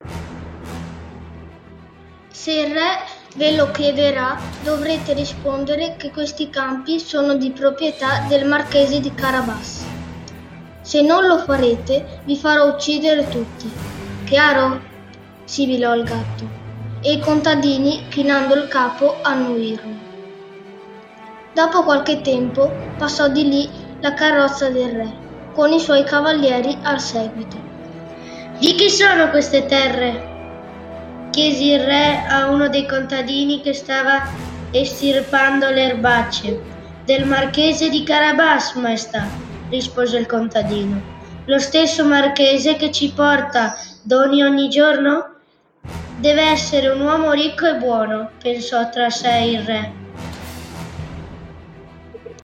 Se il re ve lo chiederà, dovrete rispondere che questi campi sono di proprietà del marchese di Carabas. Se non lo farete, vi farò uccidere tutti. Chiaro? Sibilò il gatto, e i contadini, chinando il capo, annuirono. Dopo qualche tempo passò di lì la carrozza del re, con i suoi cavalieri al seguito. Di chi sono queste terre? Chiese il re a uno dei contadini che stava estirpando le erbacce. Del marchese di Carabas, maestà, rispose il contadino. Lo stesso marchese che ci porta doni ogni giorno? Deve essere un uomo ricco e buono, pensò tra sé il re.